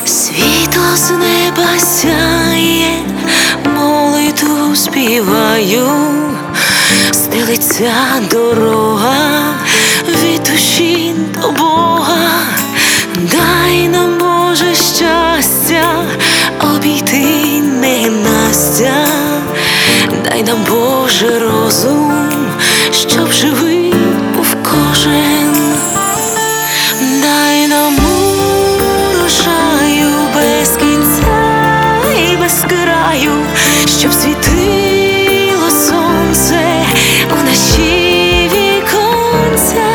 Світло з неба сяє, молитву співаю, стелиться дорога від душі до Бога. Дай нам, Боже, щастя обійти ненастя, дай нам, Боже, розум, щоб живий був кожен. Дай нам урожаю без кінця і без краю, щоб світило сонце у наші віконця.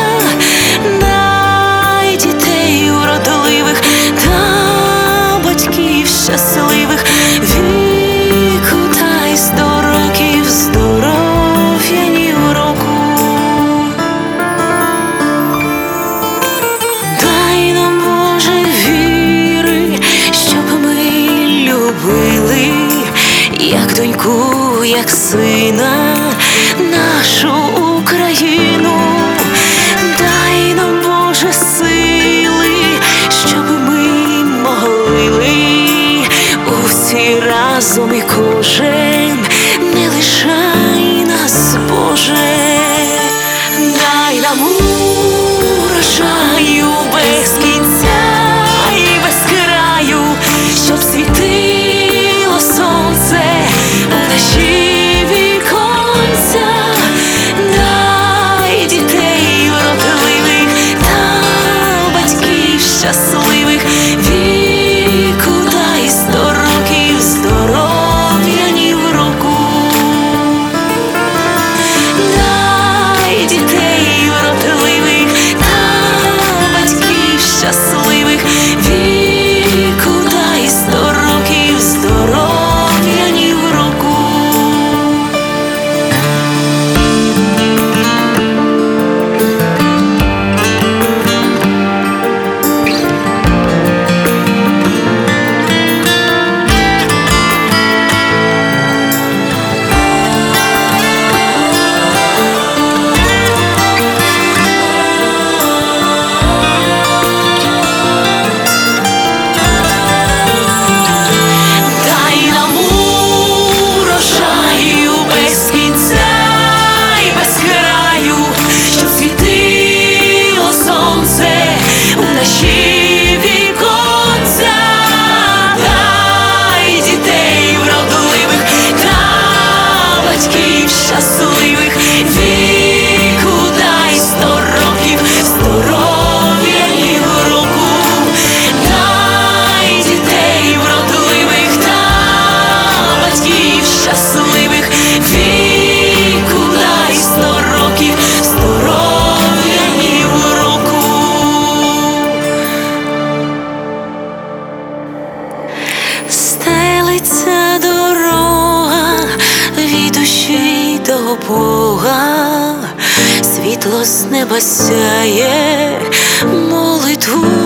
Дай дітей уродливих та батьків щасливих, віку дай 100 років, здоров'я ні в року. Дай нам, Боже, віри, щоб ми любили, як доньку, як сина, нашу Україну. Дай нам, Боже, сили, щоб ми могли усі разом і кожен, не лишай нас, Боже. Дай нам урожаю без кінця і без краю, щоб світило сонце у наші віконця. Дай дітей вродливих та батьків щасливих, віку дай 100 років, здоров'я ні в року. Дай дітей вродливих та батьків щасливих, віку дай 100 років, здоров'я ні в року. Дай нам урожаю без кінця і без краю, щоб світило сонце у наші віконця. Дай дітей вродливих та батьків щасливих, віку дай 100 років, здоров'я ні в року. Дай дітей вродливих та батьків щасливих, віку дай 100 років, здоров'я ні в року. Стелиться дорога від душі до Бога, світло з неба сяє, молитву